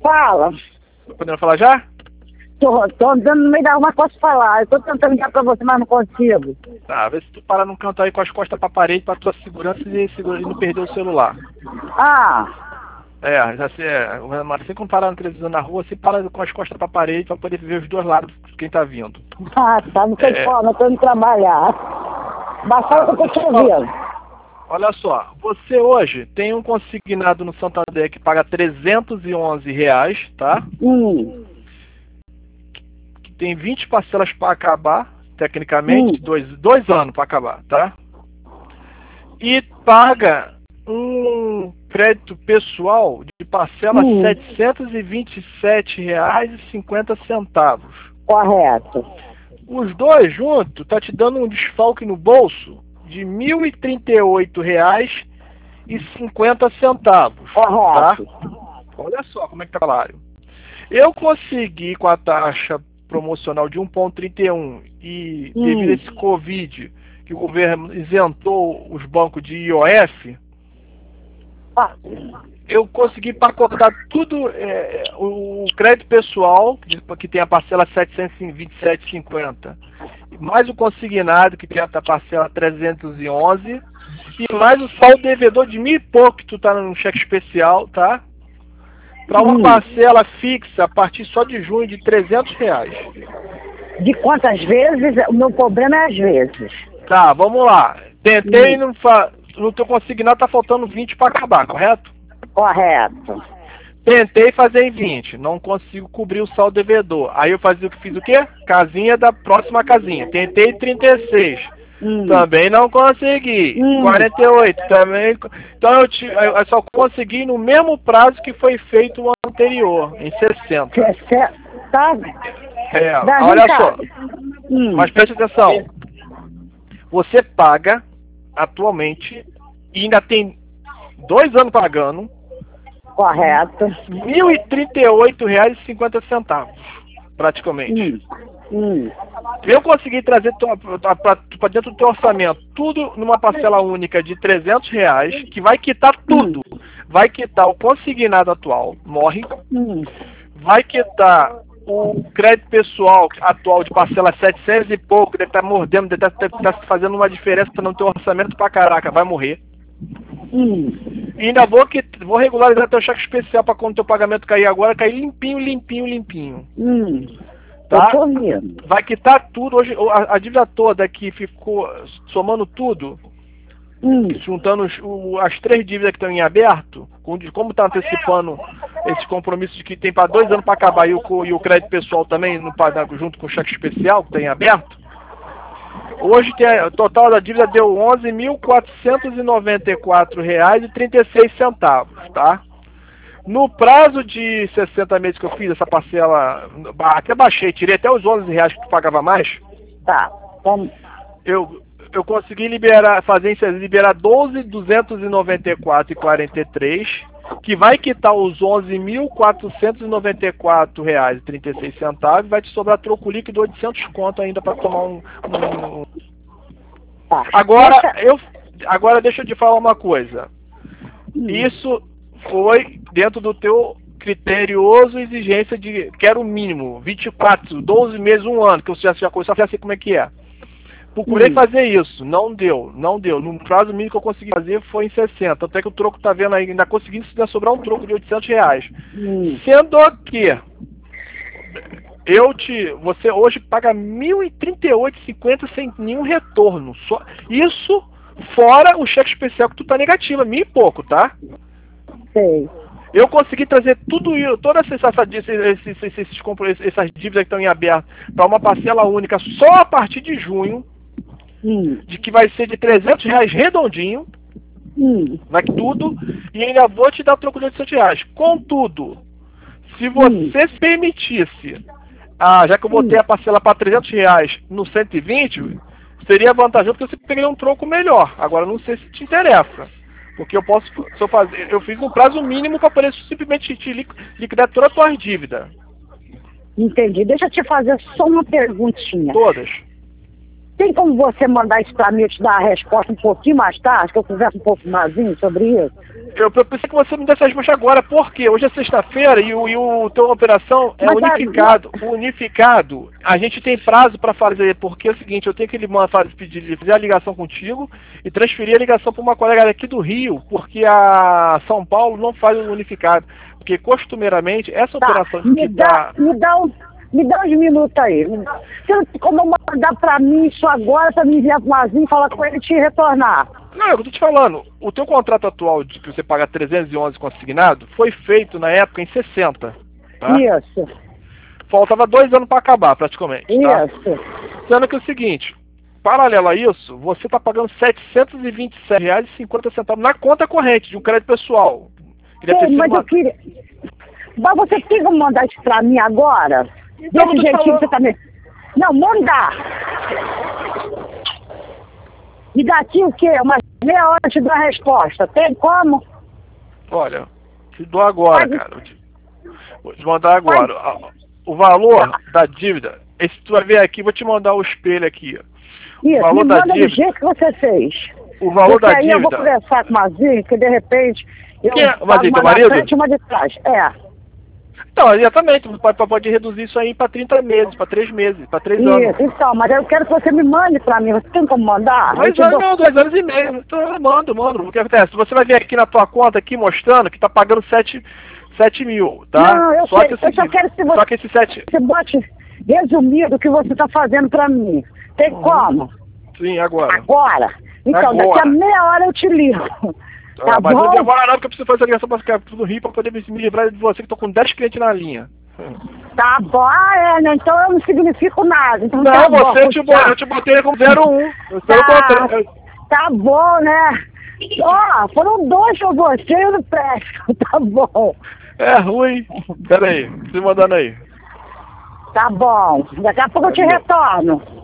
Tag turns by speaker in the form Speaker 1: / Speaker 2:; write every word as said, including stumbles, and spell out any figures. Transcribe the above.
Speaker 1: Fala.
Speaker 2: Tô podendo falar já?
Speaker 1: Tô, tô andando no meio da rua, posso falar. Eu tô tentando ligar pra você, mas não consigo.
Speaker 2: Tá, vê se tu parar num canto aí com as costas pra parede pra tua segurança e, segura, e não perder o celular.
Speaker 1: Ah,
Speaker 2: É, já se, é, mas assim como parar na televisão na rua, você para com as costas pra parede pra poder ver os dois lados de quem tá vindo.
Speaker 1: ah tá, não tem
Speaker 2: É.
Speaker 1: forma, eu tô indo trabalhar. Mas fala que eu tô te ouvindo.
Speaker 2: Olha só, você hoje tem um consignado no Santander que paga trezentos e onze reais, tá?
Speaker 1: Hum,
Speaker 2: Que tem vinte parcelas para acabar, tecnicamente,
Speaker 1: hum,
Speaker 2: dois, dois anos para acabar, tá? E paga um crédito pessoal de parcela
Speaker 1: hum,
Speaker 2: setecentos e vinte e sete reais e cinquenta centavos.
Speaker 1: correto.
Speaker 2: Os dois juntos tá te dando um desfalque no bolso de mil e trinta e oito reais e cinquenta centavos, tá?
Speaker 1: Correto.
Speaker 2: Olha só como é que tá o salário. Eu consegui com a taxa promocional de um vírgula trinta e um e
Speaker 1: Hum.
Speaker 2: devido a esse Covid, que o governo isentou os bancos de I O F,
Speaker 1: Ah,
Speaker 2: eu consegui pacotar tudo, é, o crédito pessoal, que tem a parcela setecentos e vinte e sete reais e cinquenta centavos, mais o consignado, que tem a parcela trezentos e onze, e mais o saldo devedor de mil e pouco, que tu tá no cheque especial, tá? Para uma
Speaker 1: hum.
Speaker 2: parcela fixa a partir só de junho de trezentos reais.
Speaker 1: De quantas vezes? O meu problema é às vezes.
Speaker 2: Tá, vamos lá. Tentei,
Speaker 1: Hum.
Speaker 2: não fa... no teu consignado tá faltando vinte para acabar, correto?
Speaker 1: Correto.
Speaker 2: Tentei fazer em vinte, não consigo cobrir o saldo devedor. Aí eu fazia o que fiz o quê? Casinha da próxima casinha. Tentei trinta e seis.
Speaker 1: Hum.
Speaker 2: Também não consegui.
Speaker 1: Hum.
Speaker 2: quarenta e oito também. Então eu, te, eu só consegui no mesmo prazo que foi feito o anterior, em sessenta.
Speaker 1: Sessenta. Tá?
Speaker 2: É,
Speaker 1: Dá
Speaker 2: olha
Speaker 1: vinte.
Speaker 2: só.
Speaker 1: Hum.
Speaker 2: Mas preste atenção. Você paga atualmente e ainda tem dois anos pagando
Speaker 1: Correto.
Speaker 2: mil e trinta e oito reais e cinquenta centavos, praticamente.
Speaker 1: Hum. Hum.
Speaker 2: Eu consegui trazer para dentro do teu orçamento tudo numa parcela única de trezentos reais, que vai quitar tudo. Vai quitar o consignado atual, morre.
Speaker 1: Hum.
Speaker 2: Vai quitar o crédito pessoal atual de parcela setecentos e pouco, deve estar mordendo, deve estar fazendo uma diferença no teu orçamento pra caraca, vai morrer.
Speaker 1: Hum.
Speaker 2: E ainda vou, que, vou regularizar teu cheque especial para quando teu pagamento cair agora, cair limpinho, limpinho, limpinho.
Speaker 1: Hum.
Speaker 2: Tá?
Speaker 1: Eu tô ouvindo.
Speaker 2: Vai quitar tudo, hoje a, a dívida toda que ficou, somando tudo,
Speaker 1: Hum.
Speaker 2: juntando os, o, as três dívidas que estão em aberto, com, de como está antecipando esse compromisso de que tem para dois anos para acabar e o, e o crédito pessoal também, no, junto com o cheque especial que está em aberto, hoje tem, o total da dívida deu onze mil quatrocentos e noventa e quatro reais e trinta e seis centavos, tá? No prazo de sessenta meses que eu fiz essa parcela, até baixei, tirei até os onze reais que tu pagava mais,
Speaker 1: Tá. Vamos.
Speaker 2: eu, eu consegui liberar, fazer liberar doze mil duzentos e noventa e quatro reais e quarenta e três centavos, que vai quitar os onze mil quatrocentos e noventa e quatro reais e trinta e seis centavos, vai te sobrar troco líquido oitocentos conto ainda para tomar um, um...
Speaker 1: Tá.
Speaker 2: Agora,
Speaker 1: Deixa-
Speaker 2: eu, agora deixa eu te falar uma coisa.
Speaker 1: Hum.
Speaker 2: Isso foi dentro do teu criterioso exigência de, que era o mínimo, vinte e quatro, doze meses, um ano, que você já, já começou a assim como é que é. Procurei
Speaker 1: Hum.
Speaker 2: fazer isso, não deu, não deu. No prazo mínimo que eu consegui fazer foi em sessenta, até que o troco tá vendo aí, ainda consegui ainda sobrar um troco de oitocentos reais.
Speaker 1: Hum.
Speaker 2: Sendo que eu te, você hoje paga mil e trinta e oito reais e cinquenta centavos sem nenhum retorno. Só, isso fora o cheque especial que tu tá negativa, mil e pouco, tá?
Speaker 1: Sei.
Speaker 2: Eu consegui trazer tudo isso, todas essas, essas, esses, esses, esses, essas dívidas que estão em aberto para uma parcela única só a partir de junho,
Speaker 1: Hum.
Speaker 2: de que vai ser de trezentos reais redondinho,
Speaker 1: Hum.
Speaker 2: vai tudo, e ainda vou te dar troco de oitocentos reais. Contudo, se você se permitisse, ah, já que eu botei a parcela para trezentos reais no cento e vinte, seria vantajoso porque você teria um troco melhor. Agora, não sei se te interessa. Porque eu posso, se eu fazer, eu fiz um prazo mínimo para poder simplesmente te liquidar toda a tua dívida.
Speaker 1: Entendi. Deixa eu te fazer só uma perguntinha.
Speaker 2: Todas.
Speaker 1: Tem como você mandar isso pra mim, eu te dar a resposta um pouquinho mais tarde, que eu converso um pouco mais sobre isso?
Speaker 2: Eu, eu pensei que você me desse a resposta agora, porque hoje é sexta-feira e o, e o teu operação é
Speaker 1: Mas,
Speaker 2: unificado. A... Unificado, a gente tem prazo para fazer, porque é o seguinte, eu tenho que ele pedir, fazer a ligação contigo e transferir a ligação para uma colega aqui do Rio, porque a São Paulo não faz o unificado. Porque costumeiramente essa
Speaker 1: tá,
Speaker 2: operação
Speaker 1: me
Speaker 2: que
Speaker 1: dá,
Speaker 2: tá...
Speaker 1: me dá um. Me dá uns minutos aí. Você não tem como mandar pra mim isso agora, pra me enviar pro Mazinho e falar com ele e te retornar?
Speaker 2: Não, é o que eu tô te falando. O teu contrato atual de que você paga trezentos e onze consignado foi feito na época em sessenta. Tá?
Speaker 1: Isso.
Speaker 2: Faltava dois anos para acabar, praticamente. Tá?
Speaker 1: Isso.
Speaker 2: Sendo que é o seguinte, paralelo a isso, você está pagando setecentos e vinte e sete reais e cinquenta centavos na conta corrente de um crédito pessoal. Queria ter
Speaker 1: Sim,
Speaker 2: sido
Speaker 1: mas
Speaker 2: uma...
Speaker 1: eu queria... Mas você tem como mandar isso pra mim agora?
Speaker 2: Então,
Speaker 1: Desse jeitinho
Speaker 2: falando...
Speaker 1: que você tá me... Não, mandar! E daqui o quê? Uma meia hora eu te dou a resposta. Tem como?
Speaker 2: Olha, te dou agora,
Speaker 1: Mas...
Speaker 2: cara. Vou te, vou te mandar agora. Mas... O valor da dívida, esse tu vai ver aqui, vou te mandar o espelho aqui.
Speaker 1: Isso,
Speaker 2: o valor
Speaker 1: me
Speaker 2: da
Speaker 1: manda
Speaker 2: dívida,
Speaker 1: do jeito que você fez.
Speaker 2: O valor
Speaker 1: Porque
Speaker 2: da
Speaker 1: aí
Speaker 2: dívida...
Speaker 1: eu vou conversar com o Mazinho, que de repente... Eu
Speaker 2: Quem é?
Speaker 1: pago
Speaker 2: Mazinho,
Speaker 1: uma
Speaker 2: teu
Speaker 1: na
Speaker 2: marido?
Speaker 1: frente e uma de trás. É.
Speaker 2: Então, exatamente, pode, pode reduzir isso aí para trinta meses, para três meses, para três anos.
Speaker 1: Isso, então, mas eu quero que você me mande pra mim. Você tem como mandar?
Speaker 2: Dois
Speaker 1: Eu te
Speaker 2: anos,
Speaker 1: dou-
Speaker 2: não, dois anos e meio. Então, eu mando, mando. O que acontece? Você vai ver aqui na tua conta, aqui mostrando que tá pagando sete mil, tá?
Speaker 1: Não, eu
Speaker 2: só
Speaker 1: sei.
Speaker 2: que é o
Speaker 1: Eu só
Speaker 2: seguinte,
Speaker 1: quero que você...
Speaker 2: Só que esse sete...
Speaker 1: Você bote resumido o que você tá fazendo pra mim. Tem como?
Speaker 2: Sim, agora.
Speaker 1: Agora? Então,
Speaker 2: Agora.
Speaker 1: daqui a meia hora eu te ligo. Tá
Speaker 2: Ah, mas
Speaker 1: bom?
Speaker 2: não demora não, porque eu preciso fazer a ligação para ficar tudo rio para poder me me livrar de você, que tô com dez clientes na linha.
Speaker 1: Tá bom. Ah, é, né? Então eu não significo nada. Então,
Speaker 2: Não,
Speaker 1: tá
Speaker 2: você,
Speaker 1: bom.
Speaker 2: eu te, bo- eu te botei como zero um. Eu sou o
Speaker 1: Tá,
Speaker 2: contrário.
Speaker 1: tá bom, né? Ó, foram dois pra você e eu não presto. Tá bom.
Speaker 2: É ruim. Pera aí, se mandando aí.
Speaker 1: Tá bom. Daqui a pouco eu te retorno.